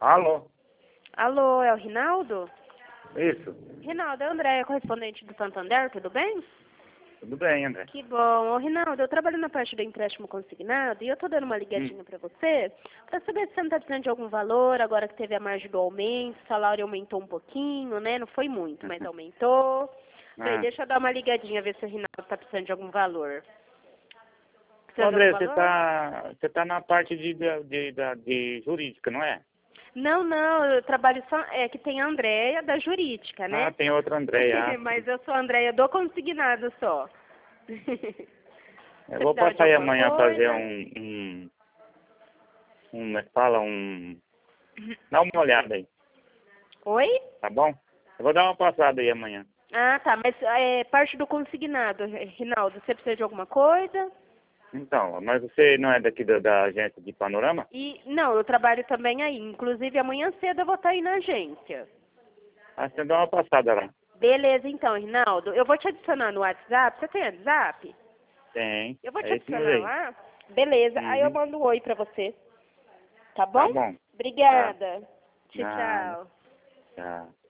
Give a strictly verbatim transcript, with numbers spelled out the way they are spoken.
Alô? Alô, é o Rinaldo? Isso. Rinaldo, é a Andréia, correspondente do Santander, tudo bem? Tudo bem, André. Que bom. Ô, Rinaldo, eu trabalho na parte do empréstimo consignado e eu tô dando uma ligadinha Hum. pra você pra saber se você não tá precisando de algum valor, agora que teve a margem do aumento, o salário aumentou um pouquinho, né? Não foi muito, mas aumentou. Falei, Ah. deixa eu dar uma ligadinha, ver se o Rinaldo tá precisando de algum valor. Ô, Precisando de André, algum você valor? tá, você tá na parte de, de, de, da- de jurídica, não é? Não, não, eu trabalho só. É que tem a Andréia da jurídica, Ah, né? tem outra Andréia. Mas eu sou a Andréia do consignado só. Eu Você vou precisava de passar aí alguma amanhã fazer coisa? um, um, um, como é que fala, um, dá uma olhada aí, Oi? tá bom? Eu vou dar uma passada aí amanhã. Ah, tá. Mas é parte do consignado, Rinaldo. Você precisa de alguma coisa? Então, mas você não é daqui da, da agência de Panorama? E não, eu trabalho também aí. Inclusive amanhã cedo eu vou estar aí na agência. Ah, você dá uma passada lá. Beleza, então, Rinaldo. Eu vou te adicionar no WhatsApp. Você tem WhatsApp? Tem, Eu vou te é esse número adicionar aí. lá. Beleza. Aí eu Uhum. mando um oi pra você. Tá Tá bom? bom. Tá. Obrigada. Tchau, Nada. tchau. Tá.